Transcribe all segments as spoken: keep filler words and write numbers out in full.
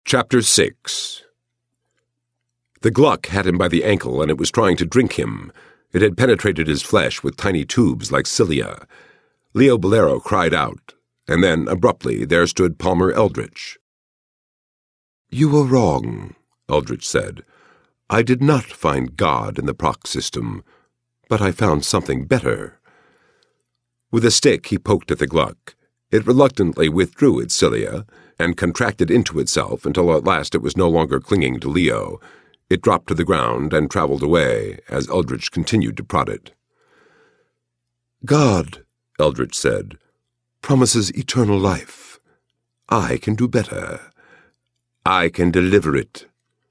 Chapter six. The Gluck had him by the ankle, and it was trying to drink him. It had penetrated his flesh with tiny tubes like cilia. Leo Bolero cried out, and then, abruptly, there stood Palmer Eldritch. "You were wrong," Eldritch said. "I did not find God in the Prox system, but I found something better." With a stick he poked at the Gluck. It reluctantly withdrew its cilia, and contracted into itself until at last it was no longer clinging to Leo. It dropped to the ground and traveled away as Eldritch continued to prod it. "God," Eldritch said, "promises eternal life. I can do better. I can deliver it."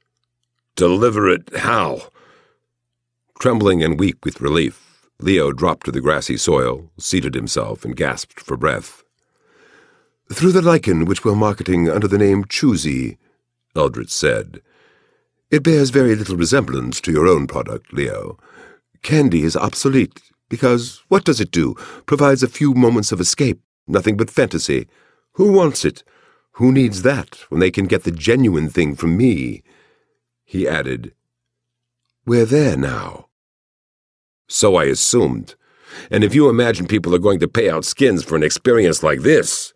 "Deliver it how?" Trembling and weak with relief, Leo dropped to the grassy soil, seated himself, and gasped for breath. "Through the lichen which we're marketing under the name Choosy," Eldritch said. "It bears very little resemblance to your own product, Leo. Candy is obsolete, because what does it do? Provides a few moments of escape, nothing but fantasy. Who wants it? Who needs that when they can get the genuine thing from me?" He added, "We're there now." "So I assumed. And if you imagine people are going to pay out skins for an experience like this—"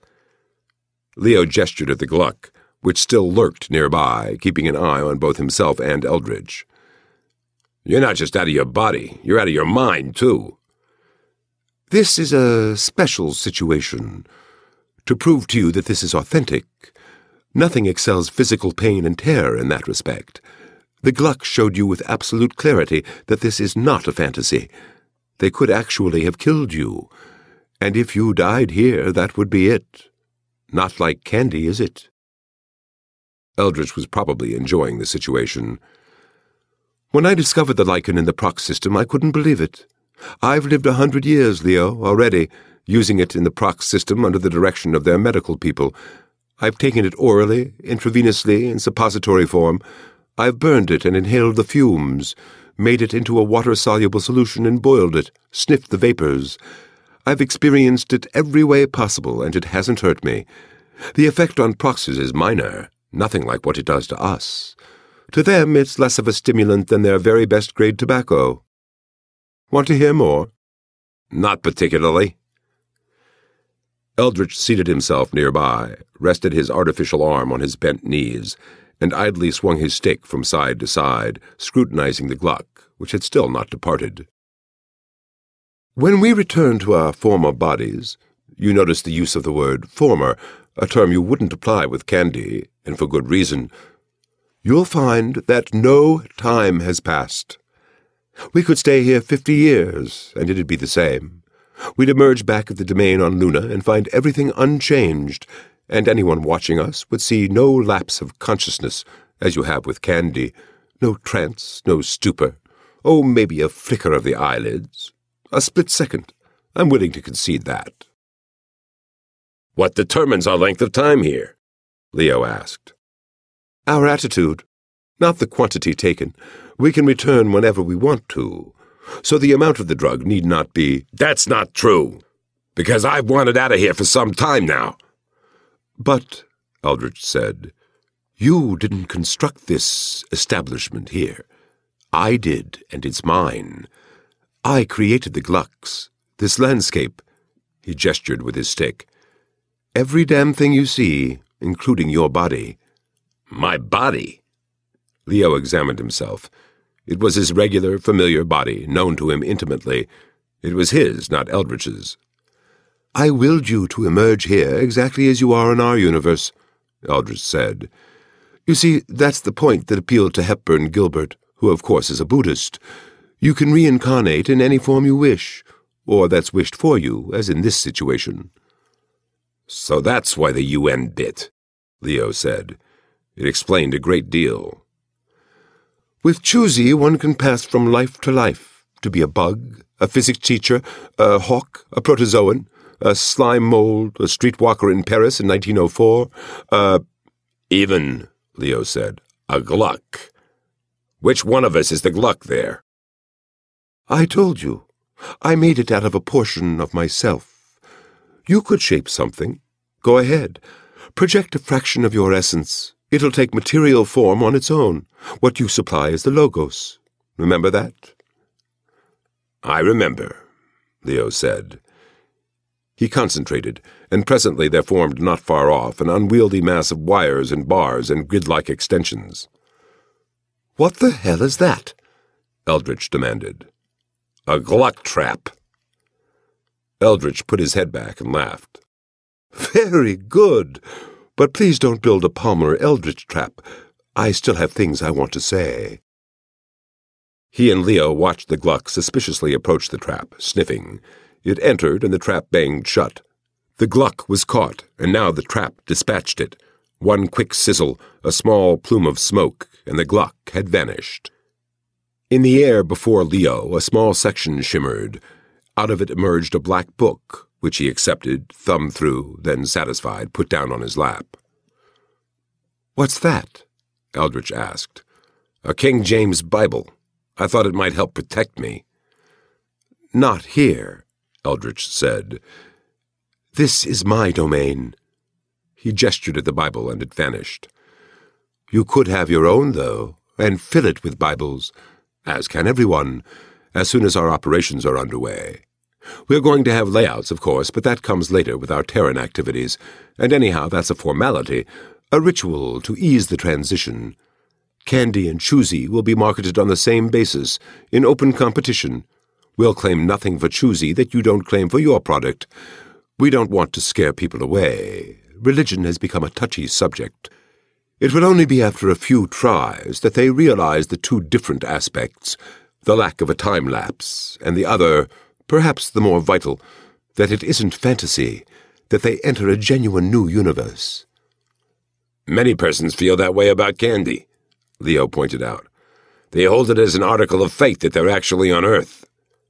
Leo gestured at the Gluck, which still lurked nearby, keeping an eye on both himself and Eldritch. "You're not just out of your body, you're out of your mind, too." "This is a special situation. To prove to you that this is authentic, nothing excels physical pain and terror in that respect. The Gluck showed you with absolute clarity that this is not a fantasy. They could actually have killed you, and if you died here, that would be it. Not like candy, is it?" Eldritch was probably enjoying the situation. "When I discovered the lichen in the Prox system, I couldn't believe it. I've lived a hundred years, Leo, already, using it in the Prox system under the direction of their medical people. I've taken it orally, intravenously, in suppository form. I've burned it and inhaled the fumes, made it into a water-soluble solution and boiled it, sniffed the vapors. I've experienced it every way possible, and it hasn't hurt me. The effect on Proxes is minor, nothing like what it does to us. To them, it's less of a stimulant than their very best-grade tobacco. Want to hear more?" "Not particularly." Eldritch seated himself nearby, rested his artificial arm on his bent knees, and idly swung his stick from side to side, scrutinizing the Gluck, which had still not departed. "When we return to our former bodies, you notice the use of the word former, a term you wouldn't apply with candy, and for good reason, you'll find that no time has passed. We could stay here fifty years, and it'd be the same. We'd emerge back at the domain on Luna and find everything unchanged, and anyone watching us would see no lapse of consciousness, as you have with candy, no trance, no stupor, oh, maybe a flicker of the eyelids. A split second. I'm willing to concede that." "What determines our length of time here?" Leo asked. "Our attitude, not the quantity taken. We can return whenever we want to, so the amount of the drug need not be—" "That's not true, because I've wanted out of here for some time now." "But," Eldritch said, "you didn't construct this establishment here. I did, and it's mine. I created the Glucks, this landscape." He gestured with his stick. "Every damn thing you see, including your body." "My body?" Leo examined himself. It was his regular, familiar body, known to him intimately. It was his, not Eldritch's. "I willed you to emerge here exactly as you are in our universe," Eldritch said. "You see, that's the point that appealed to Hepburn Gilbert, who of course is a Buddhist. You can reincarnate in any form you wish, or that's wished for you, as in this situation." "So that's why the U N bit," Leo said. It explained a great deal. "With Choosy, one can pass from life to life, to be a bug, a physics teacher, a hawk, a protozoan, a slime mold, a streetwalker in Paris in nineteen oh four, a—" "Even," Leo said, "a Gluck. Which one of us is the Gluck there?" "I told you. I made it out of a portion of myself. You could shape something. Go ahead. Project a fraction of your essence. It'll take material form on its own. What you supply is the logos. Remember that?" "I remember," Leo said. He concentrated, and presently there formed not far off an unwieldy mass of wires and bars and grid-like extensions. "What the hell is that?" Eldritch demanded. "A Gluck trap." Eldritch put his head back and laughed. "Very good. But please don't build a Palmer Eldritch trap. I still have things I want to say." He and Leo watched the Gluck suspiciously approach the trap, sniffing. It entered, and the trap banged shut. The Gluck was caught, and now the trap dispatched it. One quick sizzle, a small plume of smoke, and the Gluck had vanished. In the air before Leo, a small section shimmered. Out of it emerged a black book, which he accepted, thumbed through, then, satisfied, put down on his lap. "What's that?" Eldritch asked. "A King James Bible. I thought it might help protect me." "Not here," Eldritch said. "This is my domain." He gestured at the Bible, and it vanished. "You could have your own, though, and fill it with Bibles, as can everyone, as soon as our operations are underway. We're going to have layouts, of course, but that comes later with our Terran activities, and anyhow, that's a formality, a ritual to ease the transition. Candy and Choosy will be marketed on the same basis, in open competition. We'll claim nothing for Choosy that you don't claim for your product. We don't want to scare people away. Religion has become a touchy subject. It will only be after a few tries that they realize the two different aspects, the lack of a time lapse, and the other, perhaps the more vital, that it isn't fantasy, that they enter a genuine new universe." "Many persons feel that way about candy," Leo pointed out. "They hold it as an article of faith that they're actually on Earth."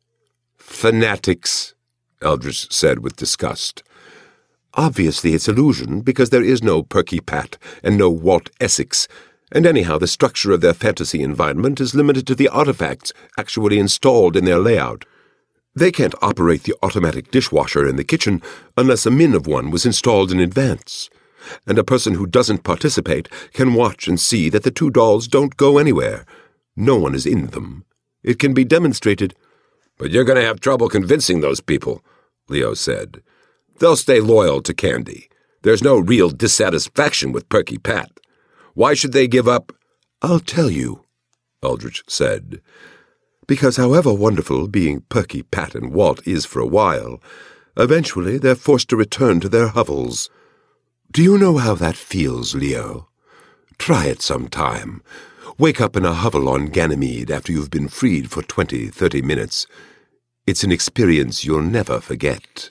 "Fanatics," Eldritch said with disgust. "Obviously it's illusion, because there is no Perky Pat and no Walt Essex, and anyhow the structure of their fantasy environment is limited to the artifacts actually installed in their layout. They can't operate the automatic dishwasher in the kitchen unless a min of one was installed in advance. And a person who doesn't participate can watch and see that the two dolls don't go anywhere. No one is in them. It can be demonstrated." "But you're going to have trouble convincing those people," Leo said. "They'll stay loyal to candy. There's no real dissatisfaction with Perky Pat. Why should they give up?" "I'll tell you," Eldritch said. "Because however wonderful being Perky Pat and Walt is for a while, eventually they're forced to return to their hovels. Do you know how that feels, Leo? Try it sometime. Wake up in a hovel on Ganymede after you've been freed for twenty, thirty minutes. It's an experience you'll never forget."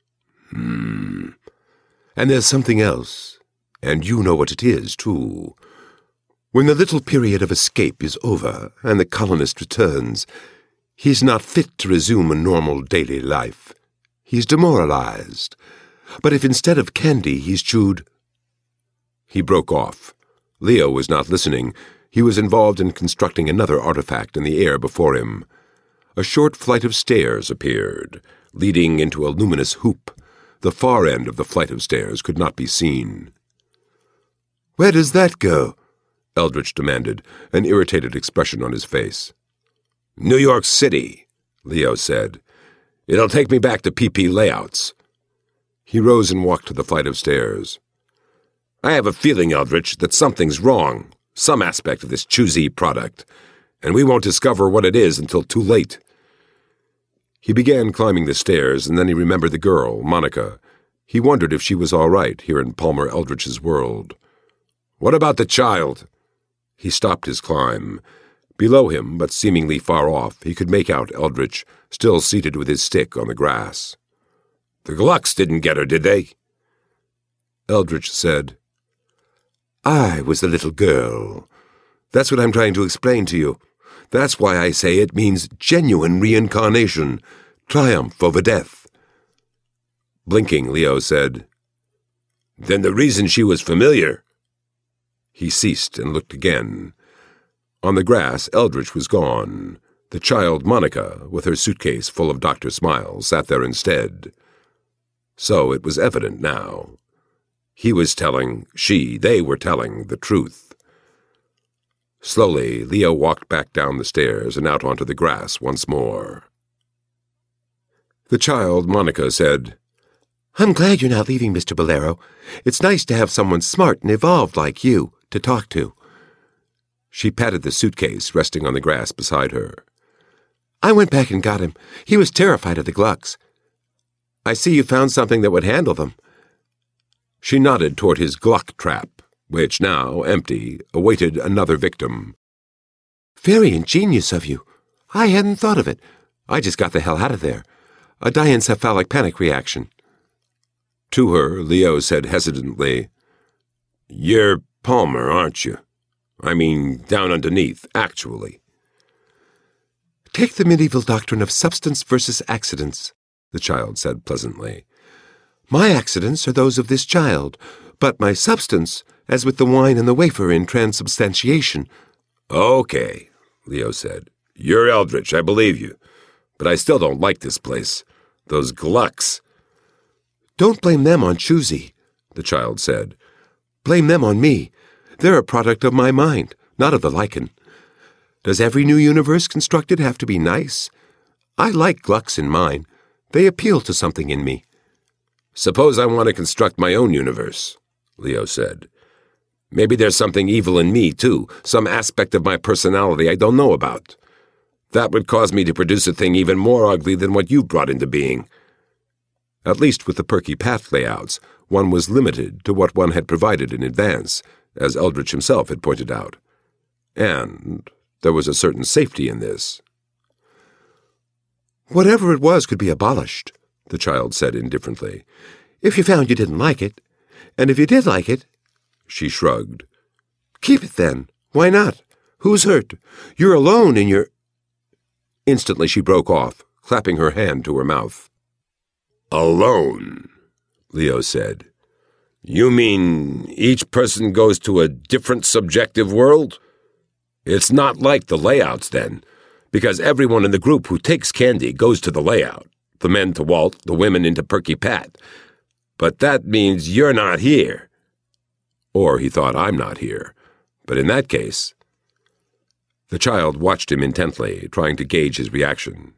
Hmm. "And there's something else, and you know what it is, too. When the little period of escape is over and the colonist returns, he's not fit to resume a normal daily life. He's demoralized. But if instead of candy he's chewed—" He broke off. Leo was not listening. He was involved in constructing another artifact in the air before him. A short flight of stairs appeared, leading into a luminous hoop. The far end of the flight of stairs could not be seen. "Where does that go?" Eldritch demanded, an irritated expression on his face. "New York City," Leo said. "It'll take me back to P P layouts." He rose and walked to the flight of stairs. "I have a feeling, Eldritch, that something's wrong, some aspect of this Choosy product, and we won't discover what it is until too late." He began climbing the stairs, and then he remembered the girl, Monica. He wondered if she was all right here in Palmer Eldritch's world. "What about the child?" He stopped his climb. Below him, but seemingly far off, he could make out Eldritch, still seated with his stick on the grass. "The Glucks didn't get her, did they?" Eldritch said, "I was the little girl. That's what I'm trying to explain to you. That's why I say it means genuine reincarnation, triumph over death." Blinking, Leo said, "Then the reason she was familiar—" He ceased and looked again. On the grass, Eldritch was gone. The child, Monica, with her suitcase full of Doctor Smiles, sat there instead. So it was evident now. He was telling, she, they were telling the truth. Slowly, Leo walked back down the stairs and out onto the grass once more. The child, Monica, said, I'm glad you're not leaving, Mister Bolero. It's nice to have someone smart and evolved like you to talk to. She patted the suitcase resting on the grass beside her. I went back and got him. He was terrified of the Glucks. I see you found something that would handle them. She nodded toward his Gluck trap, which now, empty, awaited another victim. Very ingenious of you. I hadn't thought of it. I just got the hell out of there. A diencephalic panic reaction. To her, Leo said hesitantly, You're Palmer, aren't you? I mean, down underneath, actually. Take the medieval doctrine of substance versus accidents, the child said pleasantly. My accidents are those of this child, but my substance, as with the wine and the wafer in transubstantiation. Okay, Leo said. You're Eldritch, I believe you. But I still don't like this place. Those Glucks. Don't blame them on Choozy, the child said. Blame them on me. They're a product of my mind, not of the lichen. Does every new universe constructed have to be nice? I like Glucks in mine. They appeal to something in me. Suppose I want to construct my own universe, Leo said. Maybe there's something evil in me, too, some aspect of my personality I don't know about. That would cause me to produce a thing even more ugly than what you've brought into being. At least with the Perky Pat layouts, one was limited to what one had provided in advance, as Eldritch himself had pointed out. And there was a certain safety in this. Whatever it was could be abolished, the child said indifferently, if you found you didn't like it. And if you did like it, she shrugged. Keep it then. Why not? Who's hurt? You're alone in your... Instantly she broke off, clapping her hand to her mouth. Alone, Leo said. You mean each person goes to a different subjective world? It's not like the layouts, then, because everyone in the group who takes candy goes to the layout, the men to Walt, the women into Perky Pat. But that means you're not here. Or he thought I'm not here. But in that case... The child watched him intently, trying to gauge his reaction.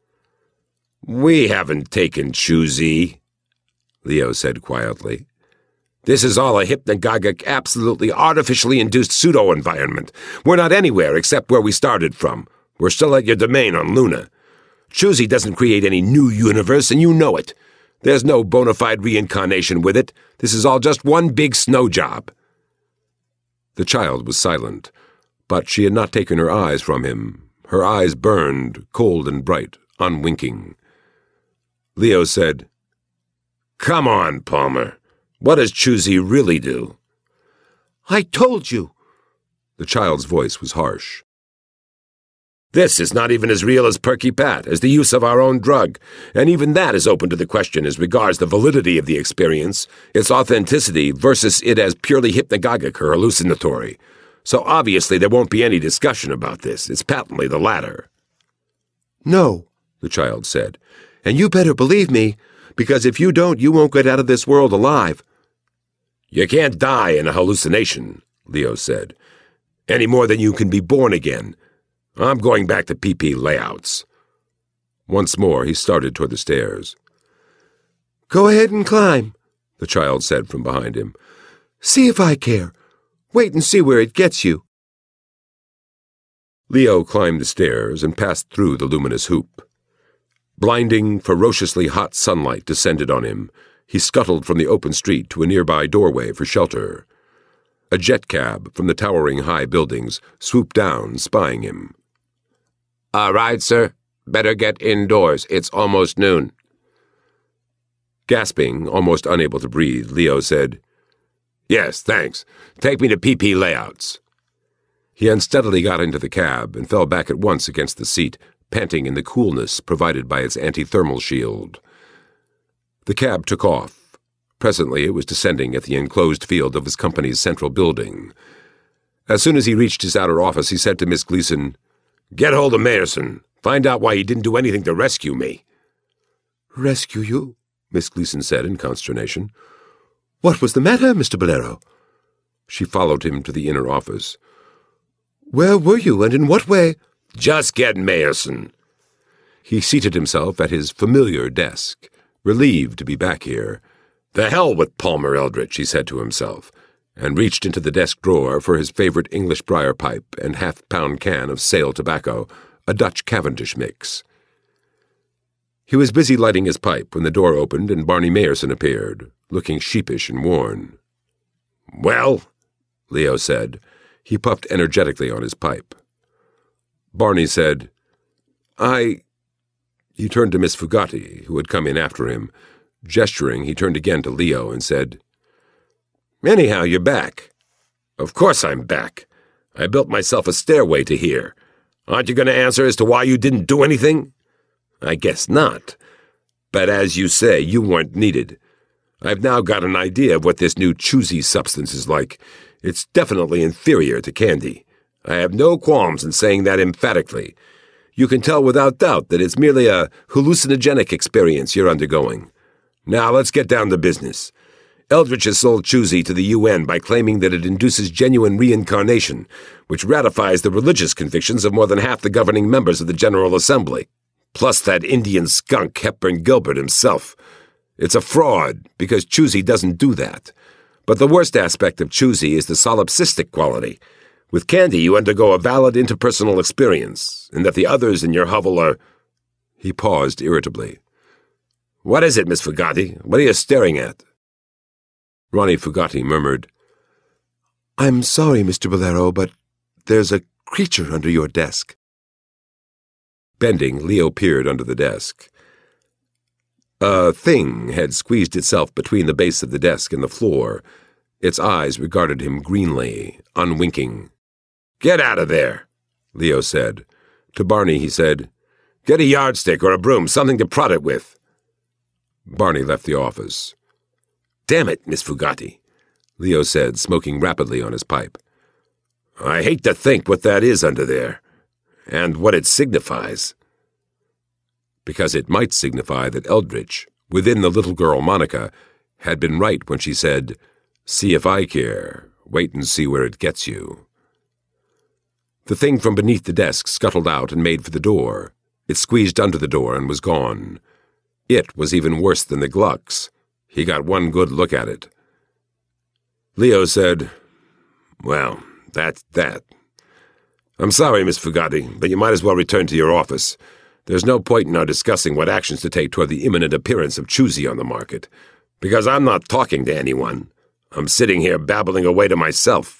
We haven't taken Choozy, Leo said quietly. This is all a hypnagogic, absolutely artificially induced pseudo-environment. We're not anywhere except where we started from. We're still at your domain on Luna. Choozy doesn't create any new universe, and you know it. There's no bona fide reincarnation with it. This is all just one big snow job. The child was silent, but she had not taken her eyes from him. Her eyes burned, cold and bright, unwinking. Leo said, Come on, Palmer. What does Choozy really do? I told you. The child's voice was harsh. This is not even as real as Perky Pat, as the use of our own drug, and even that is open to the question as regards the validity of the experience, its authenticity versus it as purely hypnagogic or hallucinatory. So obviously there won't be any discussion about this. It's patently the latter. No, the child said, and you better believe me, because if you don't, you won't get out of this world alive. You can't die in a hallucination, Leo said, any more than you can be born again. I'm going back to P P layouts. Once more he started toward the stairs. Go ahead and climb, the child said from behind him. See if I care. Wait and see where it gets you. Leo climbed the stairs and passed through the luminous hoop. Blinding, ferociously hot sunlight descended on him. He scuttled from the open street to a nearby doorway for shelter. A jet cab from the towering high buildings swooped down, spying him. All right, sir. Better get indoors. It's almost noon. Gasping, almost unable to breathe, Leo said, Yes, thanks. Take me to P P layouts. He unsteadily got into the cab and fell back at once against the seat, panting in the coolness provided by its anti-thermal shield. The cab took off. Presently it was descending at the enclosed field of his company's central building. As soon as he reached his outer office, he said to Miss Gleason, Get hold of Mayerson. Find out why he didn't do anything to rescue me. Rescue you? Miss Gleason said in consternation. What was the matter, Mister Bolero? She followed him to the inner office. Where were you, and in what way? Just get Mayerson. He seated himself at his familiar desk, relieved to be back here. The hell with Palmer Eldritch, he said to himself, and reached into the desk drawer for his favorite English briar pipe and half-pound can of Sale tobacco, a Dutch Cavendish mix. He was busy lighting his pipe when the door opened and Barney Mayerson appeared, looking sheepish and worn. "Well?" Leo said. He puffed energetically on his pipe. Barney said, I... He turned to Miss Fugate, who had come in after him. Gesturing, he turned again to Leo and said, "Anyhow, you're back." "Of course I'm back. I built myself a stairway to here. Aren't you going to answer as to why you didn't do anything?" "I guess not. But as you say, you weren't needed. I've now got an idea of what this new choosy substance is like. It's definitely inferior to candy. I have no qualms in saying that emphatically. You can tell without doubt that it's merely a hallucinogenic experience you're undergoing. Now let's get down to business. Eldritch has sold Choosy to the U N by claiming that it induces genuine reincarnation, which ratifies the religious convictions of more than half the governing members of the General Assembly, plus that Indian skunk Hepburn Gilbert himself. It's a fraud, because Choosy doesn't do that. But the worst aspect of Choosy is the solipsistic quality. With candy, you undergo a valid interpersonal experience, and that the others in your hovel are... He paused irritably. "What is it, Miss Fugate? What are you staring at?" Ronnie Fugate murmured, "I'm sorry, Mister Bolero, but there's a creature under your desk." Bending, Leo peered under the desk. A thing had squeezed itself between the base of the desk and the floor. Its eyes regarded him greenly, unwinking. "Get out of there," Leo said. To Barney he said, "Get a yardstick or a broom, something to prod it with." Barney left the office. "Damn it, Miss Fugate," Leo said, smoking rapidly on his pipe. "I hate to think what that is under there, and what it signifies." Because it might signify that Eldritch, within the little girl Monica, had been right when she said, "See if I care, wait and see where it gets you." The thing from beneath the desk scuttled out and made for the door. It squeezed under the door and was gone. It was even worse than the Glucks. He got one good look at it. Leo said, "Well, that's that. I'm sorry, Miss Fugate, but you might as well return to your office. There's no point in our discussing what actions to take toward the imminent appearance of Choosy on the market, because I'm not talking to anyone. I'm sitting here babbling away to myself."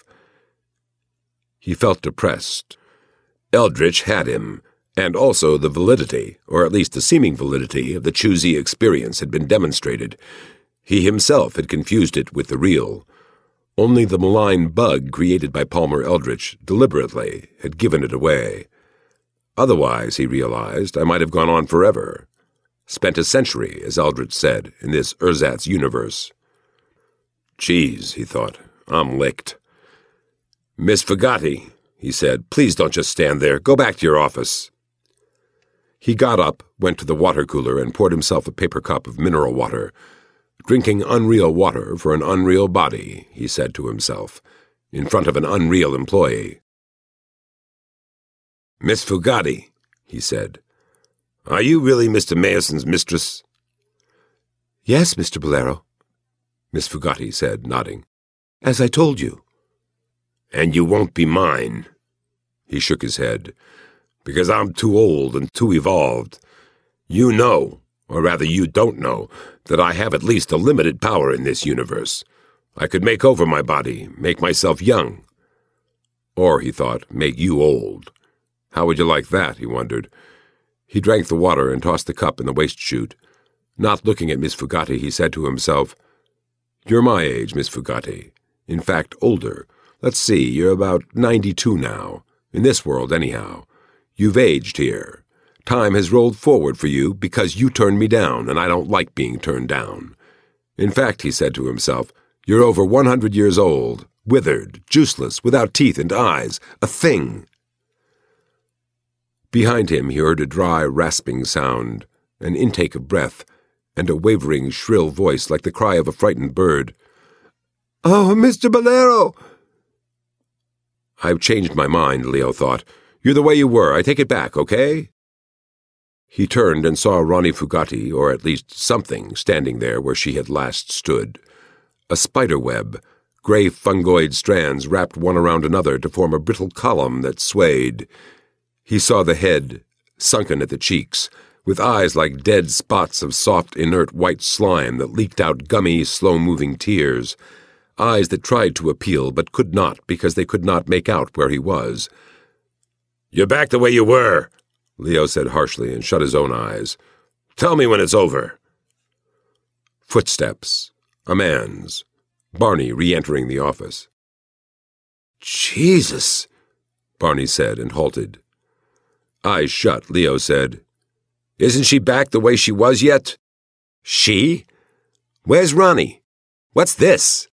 He felt depressed. Eldritch had him, and also the validity, or at least the seeming validity, of the Choosy experience had been demonstrated. He himself had confused it with the real. Only the malign bug created by Palmer Eldritch, deliberately, had given it away. Otherwise, he realized, I might have gone on forever. Spent a century, as Eldritch said, in this ersatz universe. "Geez," he thought, "I'm licked." "Miss Fugate," he said, "please don't just stand there. Go back to your office." He got up, went to the water cooler, and poured himself a paper cup of mineral water. Drinking unreal water for an unreal body, he said to himself, in front of an unreal employee. "Miss Fugate," he said, "are you really Mister Mayerson's mistress?" "Yes, Mister Bolero," Miss Fugate said, nodding. "As I told you." "And you won't be mine?" He shook his head. "Because I'm too old and too evolved. You know, or rather you don't know, that I have at least a limited power in this universe. I could make over my body, make myself young. Or, he thought, make you old. How would you like that, he wondered. He drank the water and tossed the cup in the waste chute. Not looking at Miss Fugate, he said to himself, "You're my age, Miss Fugate. In fact, older. Let's see, you're about ninety-two now. In this world, anyhow. You've aged here. Time has rolled forward for you because you turned me down, and I don't like being turned down. In fact," he said to himself, "you're over one hundred years old, withered, juiceless, without teeth and eyes, a thing." Behind him he heard a dry, rasping sound, an intake of breath, and a wavering, shrill voice like the cry of a frightened bird. Oh, Mister Bolero! I've changed my mind, Leo thought. You're the way you were. I take it back, okay? He turned and saw Ronnie Fugati, or at least something, standing there where she had last stood. A spider web, gray fungoid strands wrapped one around another to form a brittle column that swayed. He saw the head, sunken at the cheeks, with eyes like dead spots of soft, inert white slime that leaked out gummy, slow-moving tears, eyes that tried to appeal but could not because they could not make out where he was. "You're back the way you were," Leo said harshly and shut his own eyes. "Tell me when it's over." Footsteps. A man's. Barney re-entering the office. "Jesus," Barney said and halted. Eyes shut, Leo said, "Isn't she back the way she was yet?" "She? Where's Ronnie? What's this?"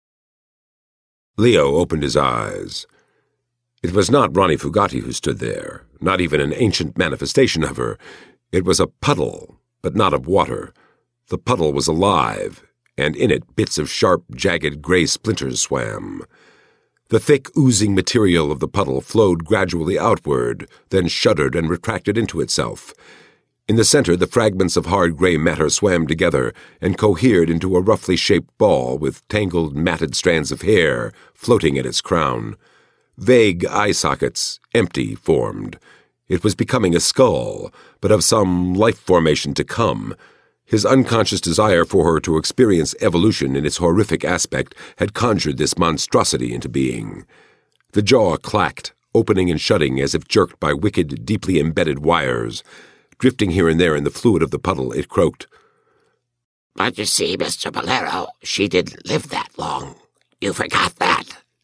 Leo opened his eyes. It was not Ronnie Fugati who stood there, not even an ancient manifestation of her. It was a puddle, but not of water. The puddle was alive, and in it bits of sharp, jagged gray splinters swam. The thick, oozing material of the puddle flowed gradually outward, then shuddered and retracted into itself. In the center, the fragments of hard gray matter swam together and cohered into a roughly shaped ball with tangled, matted strands of hair floating at its crown. Vague eye sockets, empty, formed. It was becoming a skull, but of some life formation to come. His unconscious desire for her to experience evolution in its horrific aspect had conjured this monstrosity into being. The jaw clacked, opening and shutting as if jerked by wicked, deeply embedded wires. Drifting here and there in the fluid of the puddle, it croaked. "But you see, Mister Bolero, she didn't live that long. You forgot that."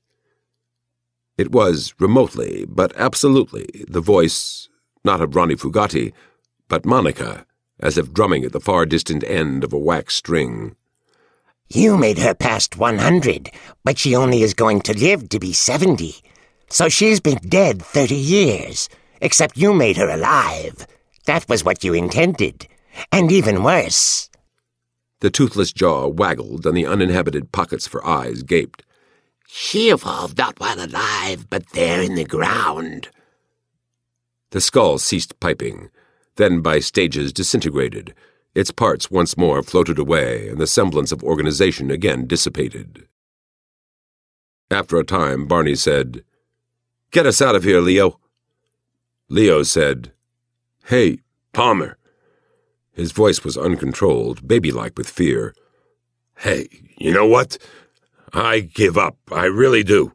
It was, remotely, but absolutely, the voice, not of Ronnie Fugati, but Monica, as if drumming at the far distant end of a wax string. "You made her past one hundred, but she only is going to live to be seventy. So she's been dead thirty years, except you made her alive. That was what you intended. And even worse." The toothless jaw waggled and the uninhabited pockets for eyes gaped. "She evolved not while alive, but there in the ground." The skull ceased piping, then by stages disintegrated. Its parts once more floated away, and the semblance of organization again dissipated. After a time, Barney said, "Get us out of here, Leo." Leo said, "Hey, Palmer." His voice was uncontrolled, baby-like with fear. "Hey, you know what? I give up. I really do."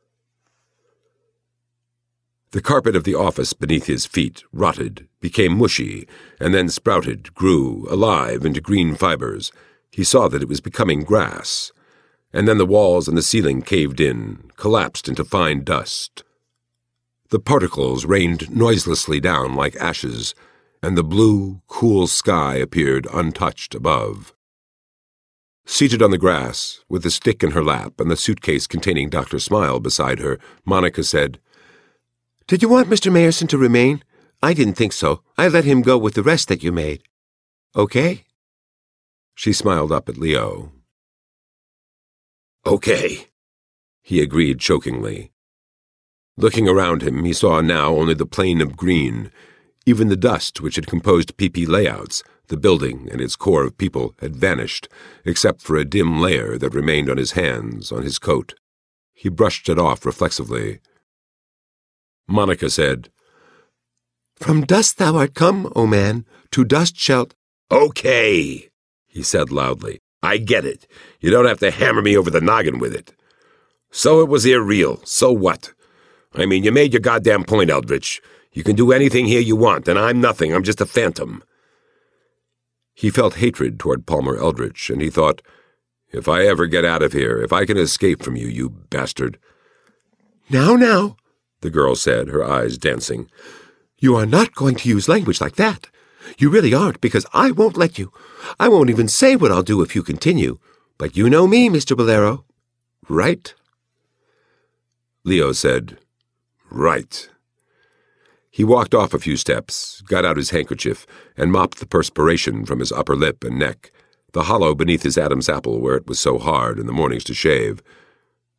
The carpet of the office beneath his feet rotted, became mushy, and then sprouted, grew, alive, into green fibers. He saw that it was becoming grass. And then the walls and the ceiling caved in, collapsed into fine dust. The particles rained noiselessly down like ashes, and the blue, cool sky appeared untouched above. Seated on the grass, with the stick in her lap and the suitcase containing Doctor Smile beside her, Monica said, "Did you want Mister Mayerson to remain? I didn't think so. I let him go with the rest that you made. Okay?" She smiled up at Leo. "Okay," he agreed chokingly. Looking around him, he saw now only the plain of green. Even the dust which had composed P P layouts, the building and its core of people, had vanished, except for a dim layer that remained on his hands, on his coat. He brushed it off reflexively. Monica said, "From dust thou art come, O man, to dust shalt—" "Okay," he said loudly. "I get it. You don't have to hammer me over the noggin with it. So it was irreal. So what? I mean, you made your goddamn point, Eldritch. You can do anything here you want, and I'm nothing. I'm just a phantom." He felt hatred toward Palmer Eldritch, and he thought, "If I ever get out of here, if I can escape from you, you bastard." "Now, now," the girl said, her eyes dancing. "You are not going to use language like that. You really aren't, because I won't let you. I won't even say what I'll do if you continue. But you know me, Mister Bolero. Right?" Leo said, "Right." He walked off a few steps, got out his handkerchief, and mopped the perspiration from his upper lip and neck, the hollow beneath his Adam's apple where it was so hard in the mornings to shave.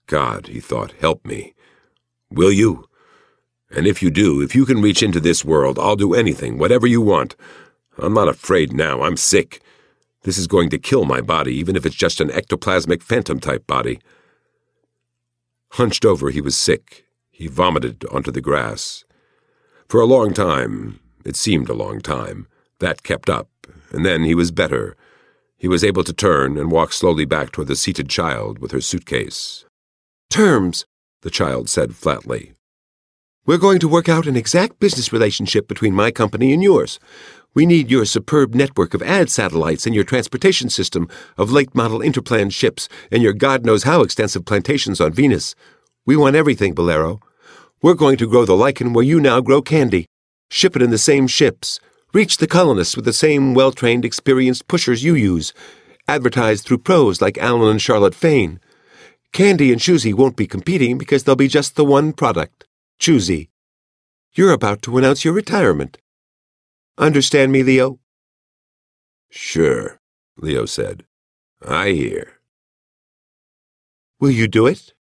God, he thought, help me. Will you? And if you do, if you can reach into this world, I'll do anything, whatever you want. I'm not afraid now. I'm sick. This is going to kill my body, even if it's just an ectoplasmic phantom-type body. Hunched over, he was sick. He vomited onto the grass. For a long time, it seemed a long time, that kept up, and then he was better. He was able to turn and walk slowly back toward the seated child with her suitcase. Terms, the child said flatly. We're going to work out an exact business relationship between my company and yours. We need your superb network of ad satellites and your transportation system of late-model interplanned ships and your God-knows-how extensive plantations on Venus. We want everything, Bolero. We're going to grow the lichen where you now grow candy, ship it in the same ships, reach the colonists with the same well-trained, experienced pushers you use, advertise through pros like Alan and Charlotte Fane. Candy and Choosy won't be competing because there'll be just the one product, Choosy. You're about to announce your retirement. Understand me, Leo? Sure, Leo said. I hear. Will you do it?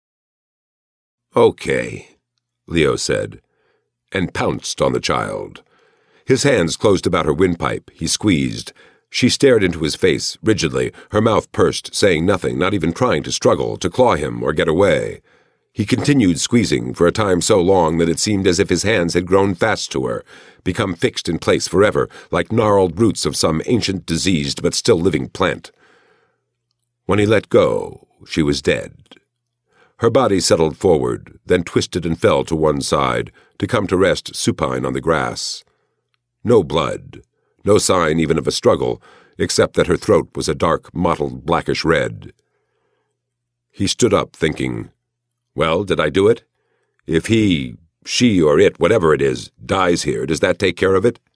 Okay, Leo said, and pounced on the child. His hands closed about her windpipe. He squeezed. She stared into his face, rigidly, her mouth pursed, saying nothing, not even trying to struggle, to claw him or get away. He continued squeezing for a time so long that it seemed as if his hands had grown fast to her, become fixed in place forever, like gnarled roots of some ancient diseased but still living plant. When he let go, she was dead. Her body settled forward, then twisted and fell to one side, to come to rest supine on the grass. No blood, no sign even of a struggle, except that her throat was a dark, mottled blackish red. He stood up, thinking, well, did I do it? If he, she, or it, whatever it is, dies here, does that take care of it?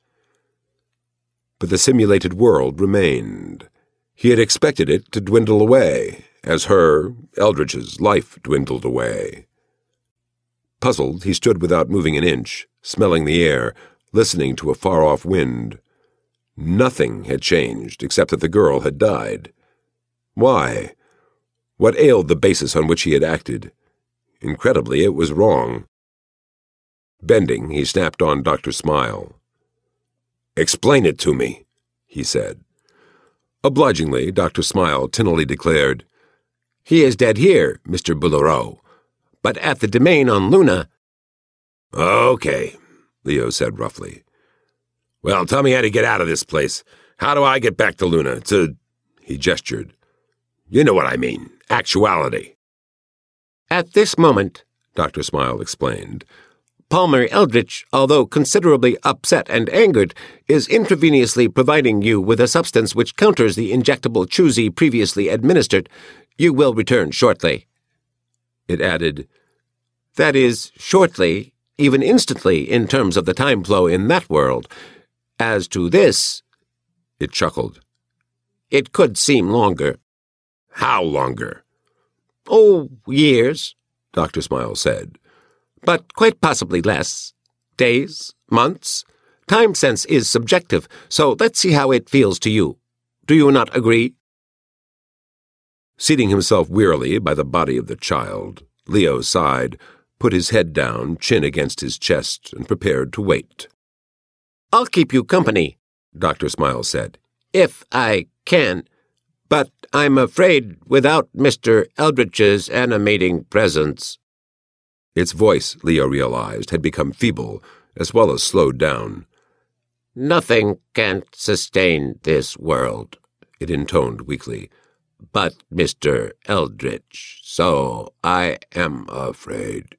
But the simulated world remained. He had expected it to dwindle away, as her, Eldridge's, life dwindled away. Puzzled, he stood without moving an inch, smelling the air, listening to a far-off wind. Nothing had changed except that the girl had died. Why? What ailed the basis on which he had acted? Incredibly, it was wrong. Bending, he snapped on Doctor Smile. "Explain it to me," he said. Obligingly, Doctor Smile tinnily declared, "He is dead here, Mister Bolero, but at the domain on Luna—" "Okay," Leo said roughly. "Well, tell me how to get out of this place. How do I get back to Luna, to—" he gestured. "You know what I mean, actuality." "At this moment," Doctor Smile explained, "Palmer Eldritch, although considerably upset and angered, is intravenously providing you with a substance which counters the injectable Choosy previously administered. You will return shortly." It added, "That is, shortly, even instantly in terms of the time flow in that world. As to this," it chuckled, "it could seem longer." "How longer?" "Oh, years," Doctor Smile said. "But quite possibly less. Days, months. Time sense is subjective, so let's see how it feels to you. Do you not agree?" Seating himself wearily by the body of the child, Leo sighed, put his head down, chin against his chest, and prepared to wait. "I'll keep you company," Doctor Smile said, "if I can. But I'm afraid without Mister Eldritch's animating presence—" Its voice, Leo realized, had become feeble, as well as slowed down. "Nothing can sustain this world," it intoned weakly, "but Mister Eldritch, so I am afraid."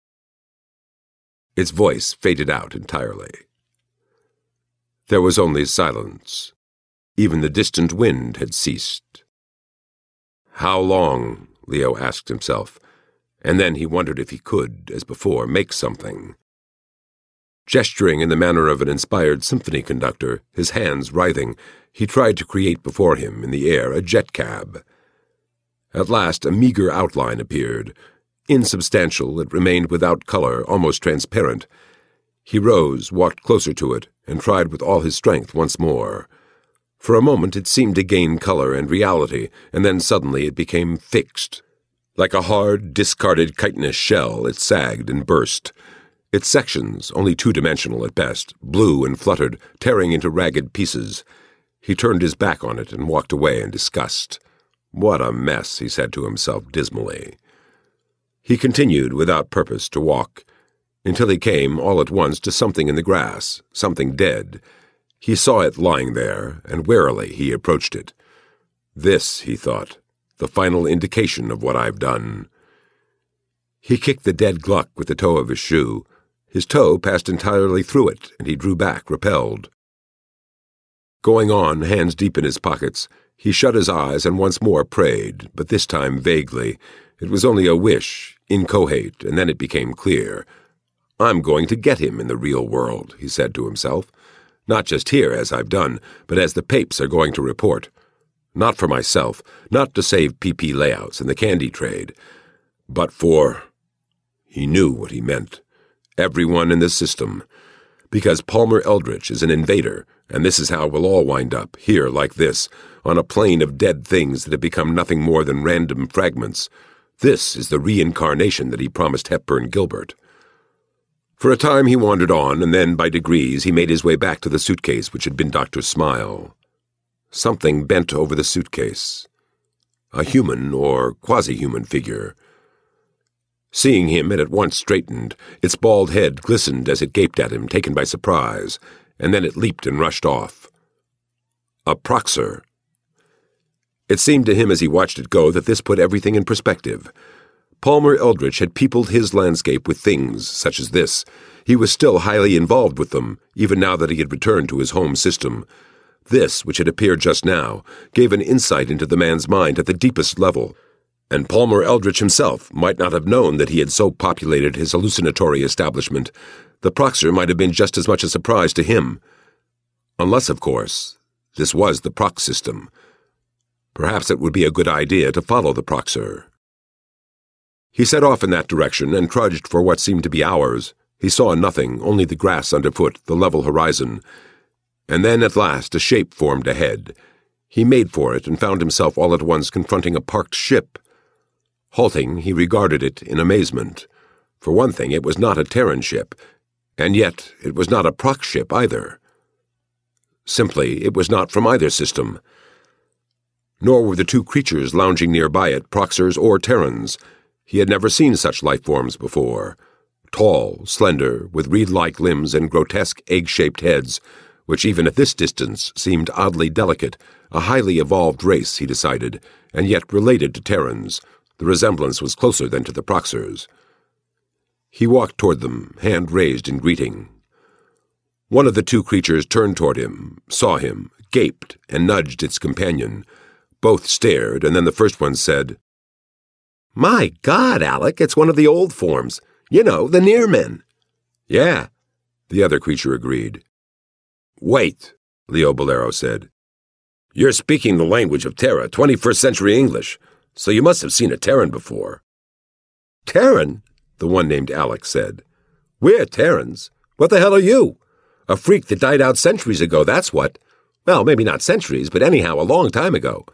Its voice faded out entirely. There was only silence. Even the distant wind had ceased. How long? Leo asked himself, and then he wondered if he could, as before, make something. Gesturing in the manner of an inspired symphony conductor, his hands writhing, he tried to create before him in the air a jet cab. At last a meager outline appeared. Insubstantial, it remained without color, almost transparent. He rose, walked closer to it, and tried with all his strength once more. For a moment it seemed to gain color and reality, and then suddenly it became fixed. Like a hard, discarded chitinous shell, it sagged and burst. Its sections, only two-dimensional at best, blew and fluttered, tearing into ragged pieces. He turned his back on it and walked away in disgust. What a mess, he said to himself dismally. He continued, without purpose, to walk, until he came, all at once, to something in the grass, something dead. He saw it lying there, and warily he approached it. This, he thought, the final indication of what I've done. He kicked the dead Gluck with the toe of his shoe. His toe passed entirely through it, and he drew back, repelled. Going on, hands deep in his pockets, he shut his eyes and once more prayed, but this time vaguely. It was only a wish, inchoate, and then it became clear. I'm going to get him in the real world, he said to himself. Not just here, as I've done, but as the papes are going to report. Not for myself, not to save P P layouts and the candy trade, but for... He knew what he meant. Everyone in the system. Because Palmer Eldritch is an invader, and this is how we'll all wind up, here like this, on a plane of dead things that have become nothing more than random fragments. This is the reincarnation that he promised Hepburn Gilbert. For a time he wandered on, and then, by degrees, he made his way back to the suitcase which had been Doctor Smile. Something bent over the suitcase. A human or quasi-human figure. Seeing him, it at once straightened. Its bald head glistened as it gaped at him, taken by surprise, and then it leaped and rushed off. A Proxer. It seemed to him as he watched it go that this put everything in perspective. Palmer Eldritch had peopled his landscape with things such as this. He was still highly involved with them, even now that he had returned to his home system. This, which had appeared just now, gave an insight into the man's mind at the deepest level, and Palmer Eldritch himself might not have known that he had so populated his hallucinatory establishment. The Proxer might have been just as much a surprise to him. Unless, of course, this was the Prox system. Perhaps it would be a good idea to follow the Proxer. He set off in that direction and trudged for what seemed to be hours. He saw nothing, only the grass underfoot, the level horizon. And then, at last, a shape formed ahead. He made for it and found himself all at once confronting a parked ship. Halting, he regarded it in amazement. For one thing, it was not a Terran ship, and yet it was not a Prox ship either. Simply, it was not from either system. Nor were the two creatures lounging nearby it Proxers or Terrans. He had never seen such life forms before. Tall, slender, with reed-like limbs and grotesque egg-shaped heads, which even at this distance seemed oddly delicate, a highly evolved race, he decided, and yet related to Terrans. The resemblance was closer than to the Proxers. He walked toward them, hand raised in greeting. One of the two creatures turned toward him, saw him, gaped, and nudged its companion. Both stared, and then the first one said, "My God, Alec, it's one of the old forms. You know, the Nearmen." "Yeah," the other creature agreed. "Wait," Leo Bolero said. "You're speaking the language of Terra, twenty-first century English, so you must have seen a Terran before." "Terran?" the one named Alec said. "We're Terrans. What the hell are you? A freak that died out centuries ago, that's what. Well, maybe not centuries, but anyhow, a long time ago."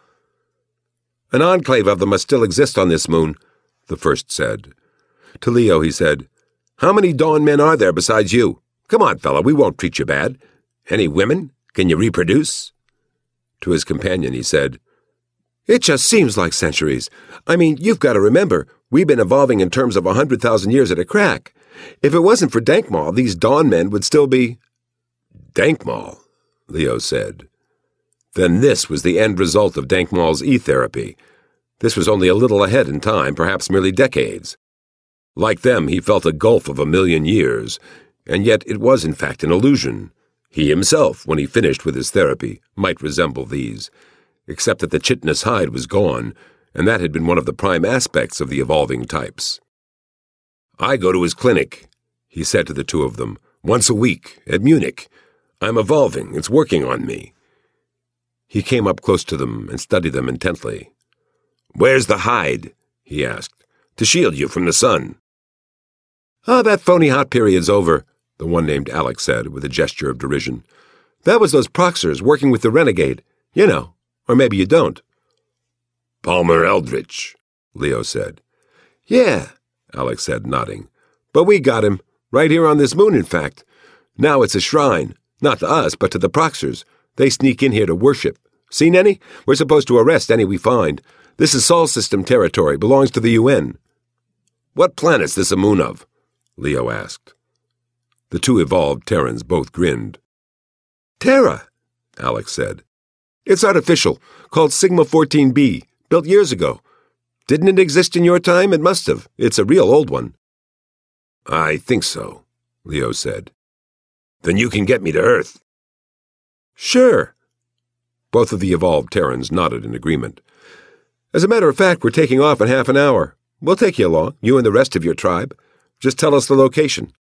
"An enclave of them must still exist on this moon," the first said. To Leo he said, "How many Dawn men are there besides you? Come on, fella, we won't treat you bad. Any women? Can you reproduce?" To his companion he said, "It just seems like centuries. I mean, you've got to remember, we've been evolving in terms of a hundred thousand years at a crack. If it wasn't for Dankmal, these Dawn men would still be—" "Dankmal," Leo said. Then this was the end result of Dankmal's E-therapy. This was only a little ahead in time, perhaps merely decades. Like them, he felt a gulf of a million years, and yet it was in fact an illusion. He himself, when he finished with his therapy, might resemble these, except that the chitinous hide was gone, and that had been one of the prime aspects of the evolving types. "I go to his clinic," he said to the two of them, "once a week, at Munich. I'm evolving, it's working on me." He came up close to them and studied them intently. "Where's the hide?" he asked, "to shield you from the sun?" "Ah, that phony hot period's over," the one named Alec said, with a gesture of derision. "That was those Proxers working with the Renegade. You know, or maybe you don't." "Palmer Eldritch," Leo said. Yeah, Alex said, nodding. But we got him, right here on this moon, in fact. Now it's a shrine, not to us, but to the Proxers. They sneak in here to worship. Seen any? We're supposed to arrest any we find. This is Sol System territory, belongs to the U N. What planet's this a moon of? Leo asked. The two evolved Terrans both grinned. Terra, Alex said. It's artificial, called Sigma fourteen b, built years ago. Didn't it exist in your time? It must have. It's a real old one. I think so, Leo said. Then you can get me to Earth. Sure. Both of the evolved Terrans nodded in agreement. As a matter of fact, we're taking off in half an hour. We'll take you along, you and the rest of your tribe. Just tell us the location.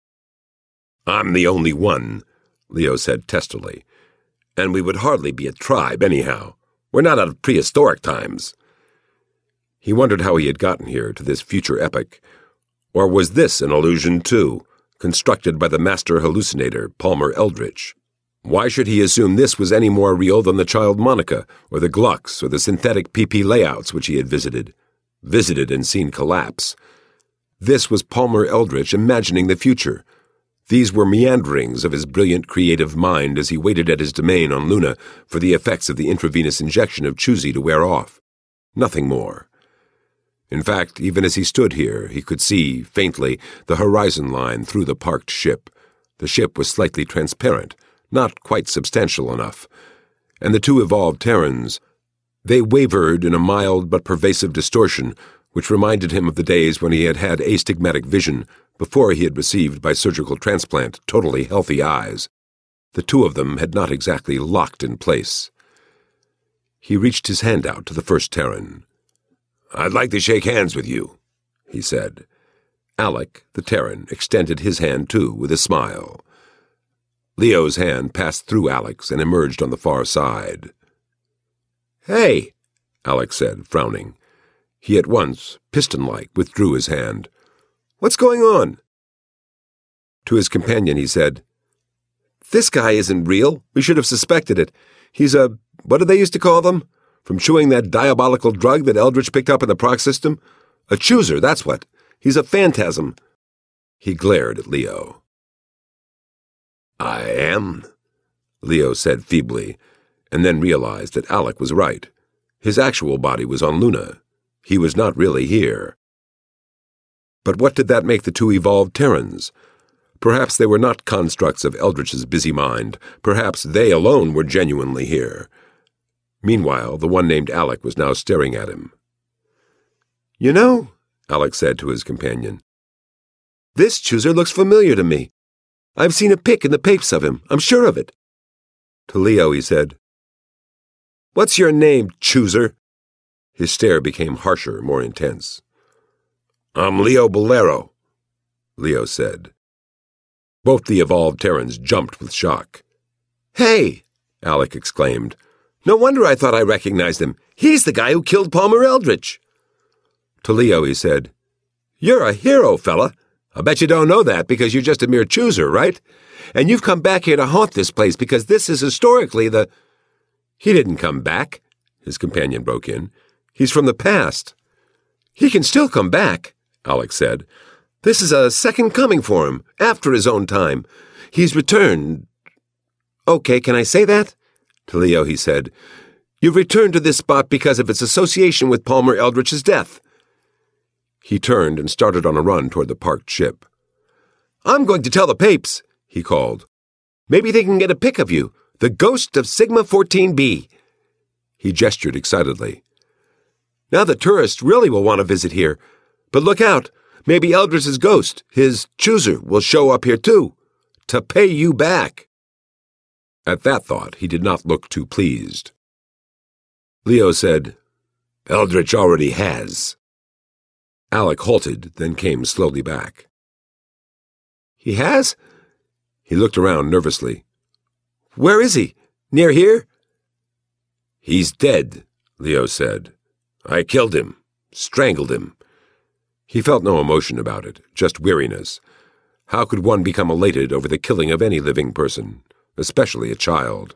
I'm the only one, Leo said testily. And we would hardly be a tribe anyhow. We're not out of prehistoric times. He wondered how he had gotten here to this future epoch. Or was this an illusion too, constructed by the master hallucinator, Palmer Eldritch? Why should he assume this was any more real than the child Monica, or the Glucks, or the synthetic P P layouts which he had visited? Visited and seen collapse. This was Palmer Eldritch imagining the future. These were meanderings of his brilliant creative mind as he waited at his domain on Luna for the effects of the intravenous injection of Chuzi to wear off. Nothing more. In fact, even as he stood here, he could see, faintly, the horizon line through the parked ship. The ship was slightly transparent, not quite substantial enough. And the two evolved Terrans, they wavered in a mild but pervasive distortion, which reminded him of the days when he had had astigmatic vision before he had received by surgical transplant totally healthy eyes. The two of them had not exactly locked in place. He reached his hand out to the first Terran. I'd like to shake hands with you, he said. Alec, the Terran, extended his hand too with a smile. Leo's hand passed through Alec's and emerged on the far side. Hey, Alec said, frowning. He at once, piston-like, withdrew his hand. What's going on? To his companion he said, This guy isn't real. We should have suspected it. He's a, what do they used to call them? From chewing that diabolical drug that Eldritch picked up in the Prox system? A chooser, that's what. He's a phantasm. He glared at Leo. I am, Leo said feebly, and then realized that Alec was right. His actual body was on Luna. He was not really here. But what did that make the two evolved Terrans? Perhaps they were not constructs of Eldritch's busy mind. Perhaps they alone were genuinely here. Meanwhile, the one named Alec was now staring at him. You know, Alec said to his companion, this chooser looks familiar to me. I've seen a pic in the papes of him. I'm sure of it. To Leo he said, What's your name, chooser? His stare became harsher, more intense. I'm Leo Bolero, Leo said. Both the evolved Terrans jumped with shock. Hey, Alec exclaimed. No wonder I thought I recognized him. He's the guy who killed Palmer Eldritch. To Leo he said, You're a hero, fella. I bet you don't know that because you're just a mere chooser, right? And you've come back here to haunt this place because this is historically the... He didn't come back, his companion broke in. He's from the past. He can still come back, Alec said. This is a second coming for him, after his own time. He's returned. Okay, can I say that? To Leo he said, You've returned to this spot because of its association with Palmer Eldritch's death. He turned and started on a run toward the parked ship. I'm going to tell the papes, he called. Maybe they can get a pic of you, the ghost of Sigma fourteen b. He gestured excitedly. Now the tourists really will want to visit here. But look out, maybe Eldritch's ghost, his chooser, will show up here too, to pay you back. At that thought, he did not look too pleased. Leo said, Eldritch already has. Alec halted, then came slowly back. He has? He looked around nervously. Where is he? Near here? He's dead, Leo said. I killed him, strangled him. He felt no emotion about it, just weariness. How could one become elated over the killing of any living person, especially a child?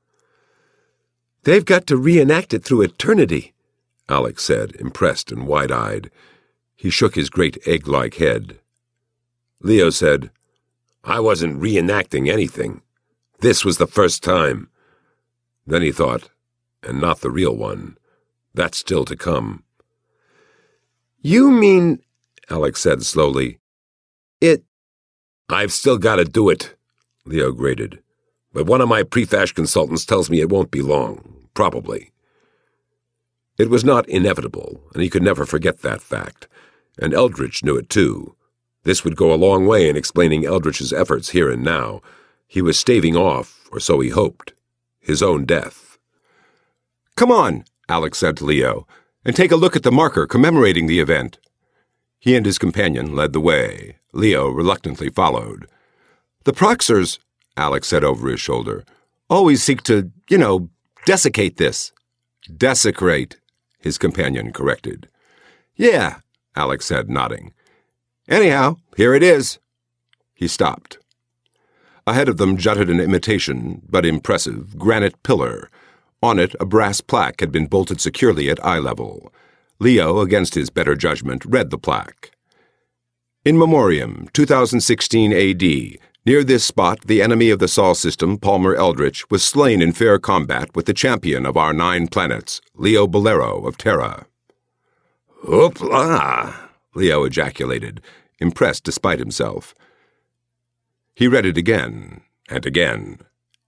They've got to reenact it through eternity, Alec said, impressed and wide-eyed. He shook his great egg-like head. Leo said, I wasn't reenacting anything. This was the first time. Then he thought, and not the real one. That's still to come. You mean, Alec said slowly, it... I've still got to do it, Leo grated. But one of my prefash consultants tells me it won't be long, probably. It was not inevitable, and he could never forget that fact. And Eldritch knew it too. This would go a long way in explaining Eldritch's efforts here and now. He was staving off, or so he hoped, his own death. Come on, Alec said to Leo, and take a look at the marker commemorating the event. He and his companion led the way. Leo reluctantly followed. The Proxers, Alec said over his shoulder, always seek to, you know, desiccate this. Desecrate, his companion corrected. Yeah, Alec said, nodding. Anyhow, here it is. He stopped. Ahead of them jutted an imitation, but impressive, granite pillar. On it, a brass plaque had been bolted securely at eye level. Leo, against his better judgment, read the plaque. In Memoriam, two thousand sixteen A D, near this spot, the enemy of the Sol system, Palmer Eldritch, was slain in fair combat with the champion of our nine planets, Leo Bolero of Terra. Hoopla! Leo ejaculated, impressed despite himself. He read it again, and again.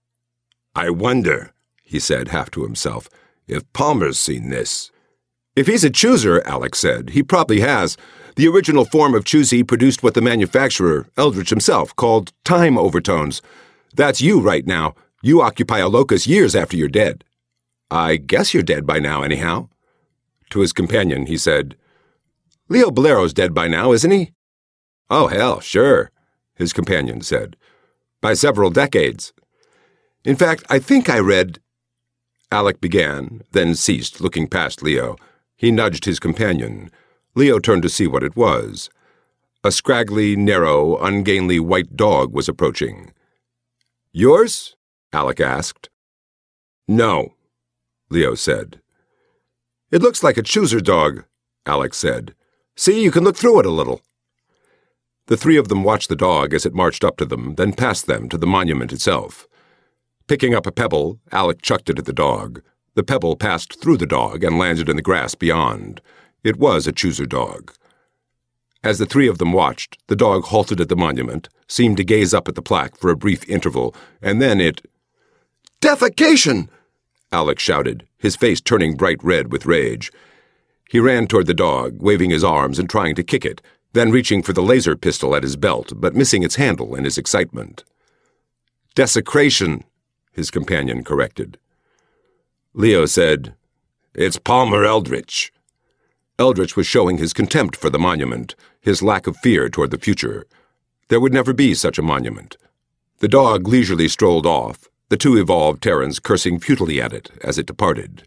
I wonder, he said half to himself, if Palmer's seen this. If he's a chooser, Alex said, he probably has. The original form of choosy produced what the manufacturer, Eldritch himself, called time overtones. That's you right now. You occupy a locus years after you're dead. I guess you're dead by now, anyhow. To his companion, he said, Leo Bolero's dead by now, isn't he? Oh, hell, sure, his companion said. By several decades. In fact, I think I read... Alec began, then ceased, looking past Leo. He nudged his companion. Leo turned to see what it was. A scraggly, narrow, ungainly white dog was approaching. Yours? Alec asked. No, Leo said. It looks like a chooser dog, Alec said. See, you can look through it a little. The three of them watched the dog as it marched up to them, then past them to the monument itself. Picking up a pebble, Alec chucked it at the dog. The pebble passed through the dog and landed in the grass beyond. It was a chooser dog. As the three of them watched, the dog halted at the monument, seemed to gaze up at the plaque for a brief interval, and then it... Defecation! Alec shouted, his face turning bright red with rage. He ran toward the dog, waving his arms and trying to kick it, then reaching for the laser pistol at his belt, but missing its handle in his excitement. Desecration, his companion corrected. Leo said, It's Palmer Eldritch. Eldritch was showing his contempt for the monument, his lack of fear toward the future. There would never be such a monument. The dog leisurely strolled off, the two evolved Terrans cursing futilely at it as it departed.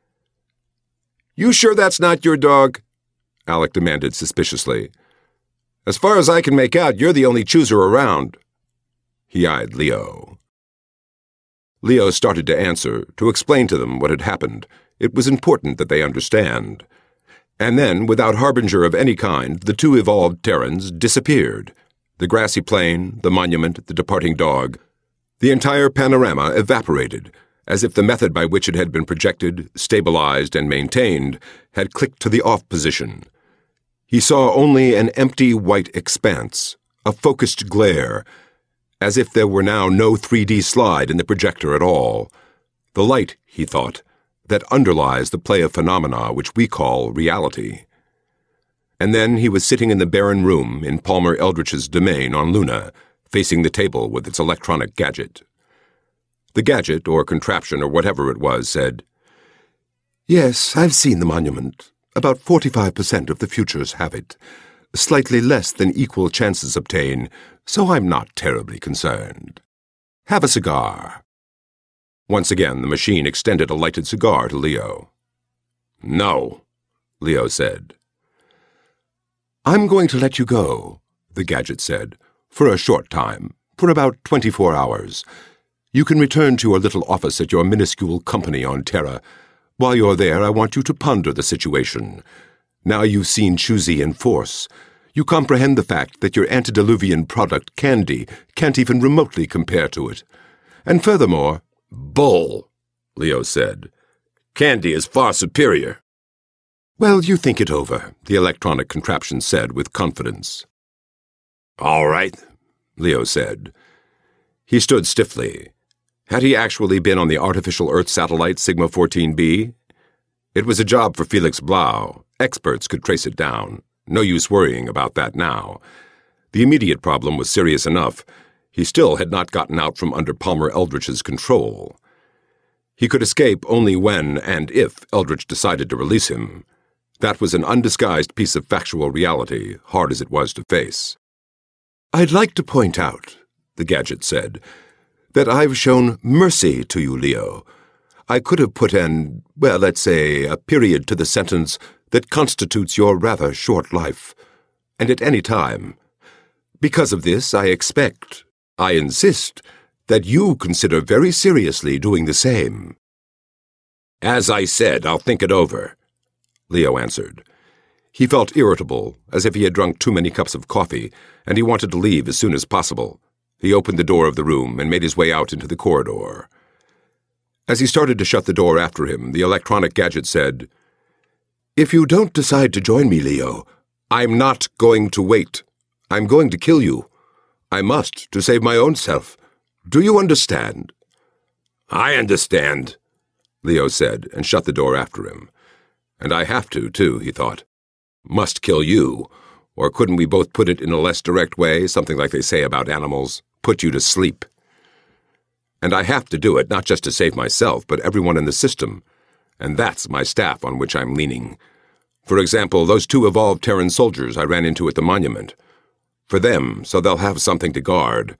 You sure that's not your dog? Alec demanded suspiciously. As far as I can make out, you're the only chooser around. He eyed Leo. Leo started to answer, to explain to them what had happened. It was important that they understand. And then, without harbinger of any kind, the two evolved Terrans disappeared. The grassy plain, the monument, the departing dog. The entire panorama evaporated, as if the method by which it had been projected, stabilized, and maintained had clicked to the off position. He saw only an empty white expanse, a focused glare, as if there were now no three D slide in the projector at all. The light, he thought, that underlies the play of phenomena which we call reality. And then he was sitting in the barren room in Palmer Eldritch's domain on Luna, facing the table with its electronic gadget. The gadget, or contraption, or whatever it was, said, Yes, I've seen the monument. About forty-five percent of the futures have it. Slightly less than equal chances obtain, so I'm not terribly concerned. Have a cigar. Once again, the machine extended a lighted cigar to Leo. No, Leo said. I'm going to let you go, the gadget said, for a short time, for about twenty-four hours. You can return to your little office at your minuscule company on Terra. While you're there, I want you to ponder the situation. Now you've seen Chuzi in force. You comprehend the fact that your antediluvian product, Candy, can't even remotely compare to it. And furthermore—" "Bull," Leo said. "Candy is far superior." "Well, you think it over," the electronic contraption said with confidence. "All right," Leo said. He stood stiffly. Had he actually been on the artificial Earth satellite Sigma fourteen B? It was a job for Felix Blau. Experts could trace it down. No use worrying about that now. The immediate problem was serious enough. He still had not gotten out from under Palmer Eldritch's control. He could escape only when and if Eldritch decided to release him. That was an undisguised piece of factual reality, hard as it was to face. "I'd like to point out," the gadget said, "that I've shown mercy to you, Leo. I could have put an, well, let's say, a period to the sentence that constitutes your rather short life, and at any time. Because of this, I expect, I insist, that you consider very seriously doing the same." "As I said, I'll think it over," Leo answered. He felt irritable, as if he had drunk too many cups of coffee, and he wanted to leave as soon as possible. He opened the door of the room and made his way out into the corridor. As he started to shut the door after him, the electronic gadget said, "If you don't decide to join me, Leo, I'm not going to wait. I'm going to kill you. I must, to save my own self. Do you understand?" "I understand," Leo said, and shut the door after him. And I have to, too, he thought. Must kill you. Or couldn't we both put it in a less direct way, something like they say about animals, put you to sleep? And I have to do it, not just to save myself, but everyone in the system. And that's my staff on which I'm leaning. For example, those two evolved Terran soldiers I ran into at the monument. For them, so they'll have something to guard.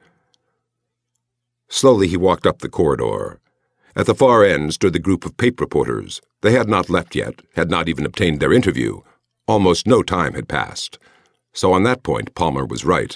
Slowly he walked up the corridor. At the far end stood the group of Pape reporters. They had not left yet, had not even obtained their interview. Almost no time had passed. So on that point, Palmer was right.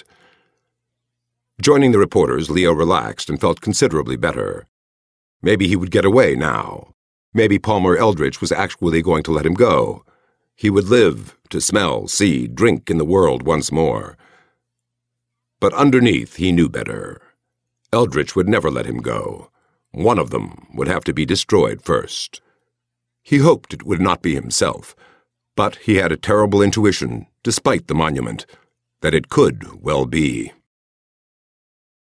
Joining the reporters, Leo relaxed and felt considerably better. Maybe he would get away now. Maybe Palmer Eldritch was actually going to let him go. He would live to smell, see, drink in the world once more. But underneath, he knew better. Eldritch would never let him go. One of them would have to be destroyed first. He hoped it would not be himself, but he had a terrible intuition, despite the monument, that it could well be.